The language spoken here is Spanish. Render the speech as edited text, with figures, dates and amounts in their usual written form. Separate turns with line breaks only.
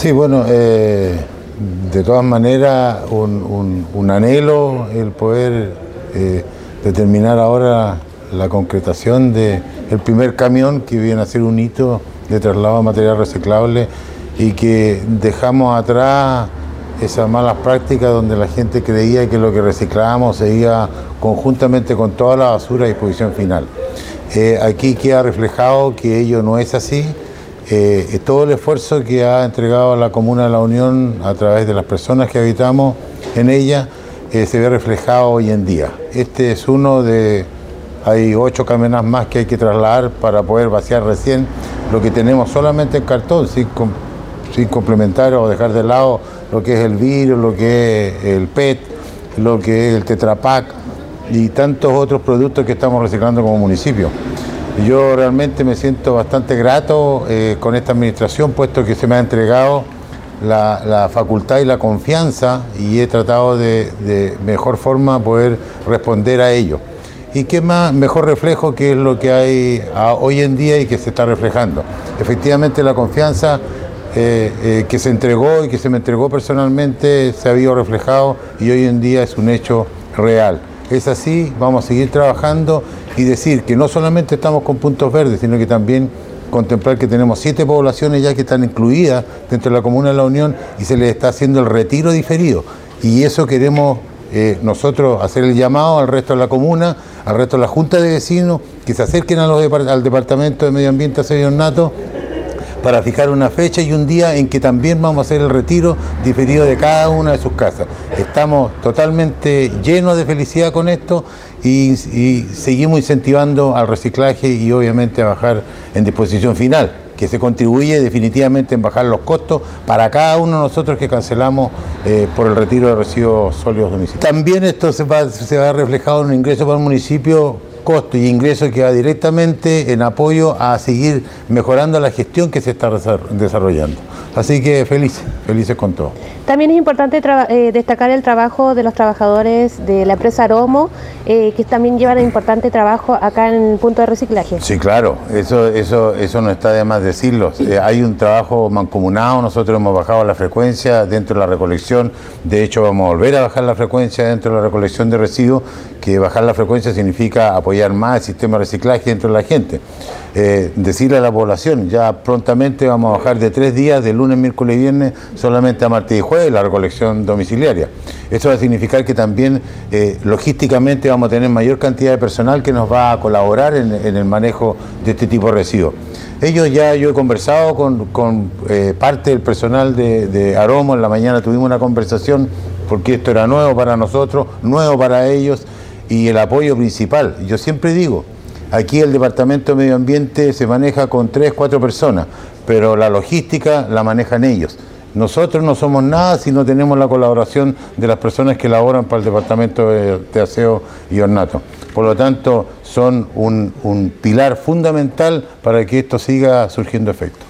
Sí, bueno, de todas maneras un anhelo el poder determinar ahora la concretación del primer camión que viene a ser un hito de traslado de material reciclable y que dejamos atrás esas malas prácticas donde la gente creía que lo que reciclábamos se iba conjuntamente con toda la basura a disposición final. Aquí queda reflejado que ello no es así. Todo el esfuerzo que ha entregado la Comuna de La Unión a través de las personas que habitamos en ella se ve reflejado hoy en día. Este es uno de... Hay 8 camiones más que hay que trasladar para poder vaciar recién lo que tenemos solamente en cartón, sin complementar o dejar de lado lo que es el vidrio, lo que es el PET, lo que es el Tetra Pak y tantos otros productos que estamos reciclando como municipio. Yo realmente me siento bastante grato con esta administración, puesto que se me ha entregado la facultad y la confianza y he tratado de mejor forma poder responder a ello. Y qué mejor reflejo que es lo que hay hoy en día y que se está reflejando. Efectivamente la confianza que se entregó y que se me entregó personalmente se ha visto reflejado y hoy en día es un hecho real. Es así, vamos a seguir trabajando y decir que no solamente estamos con puntos verdes, sino que también contemplar que tenemos 7 poblaciones ya que están incluidas dentro de la Comuna de La Unión y se les está haciendo el retiro diferido. Y eso queremos nosotros hacer el llamado al resto de la comuna, al resto de la Junta de Vecinos, que se acerquen al Departamento de Medio Ambiente, Aseo y Ornato, para fijar una fecha y un día en que también vamos a hacer el retiro diferido de cada una de sus casas. Estamos totalmente llenos de felicidad con esto y seguimos incentivando al reciclaje y obviamente a bajar en disposición final, que se contribuye definitivamente en bajar los costos para cada uno de nosotros que cancelamos por el retiro de residuos sólidos domiciliarios. También esto se va reflejado en un ingreso para el municipio, costo y ingreso que va directamente en apoyo a seguir mejorando la gestión que se está desarrollando. Así que felices con todo.
También es importante destacar el trabajo de los trabajadores de la empresa Aromo, que también llevan un importante trabajo acá en el punto de reciclaje.
Sí, claro, eso no está de más decirlo. Hay un trabajo mancomunado, nosotros hemos bajado la frecuencia dentro de la recolección, de hecho vamos a volver a bajar la frecuencia dentro de la recolección de residuos, que bajar la frecuencia significa apoyar más el sistema de reciclaje dentro de la gente. Decirle a la población, ya prontamente vamos a bajar de 3 días, de lunes, miércoles y viernes, solamente a martes y jueves, la recolección domiciliaria. Esto va a significar que también logísticamente vamos a tener mayor cantidad de personal que nos va a colaborar en el manejo de este tipo de residuos. Yo he conversado con parte del personal de Aromo, en la mañana tuvimos una conversación porque esto era nuevo para nosotros, nuevo para ellos y el apoyo principal. Yo siempre digo, aquí el Departamento de Medio Ambiente se maneja con 3, 4 personas, pero la logística la manejan ellos. Nosotros no somos nada si no tenemos la colaboración de las personas que laboran para el Departamento de Aseo y Ornato. Por lo tanto, son un pilar fundamental para que esto siga surgiendo efecto.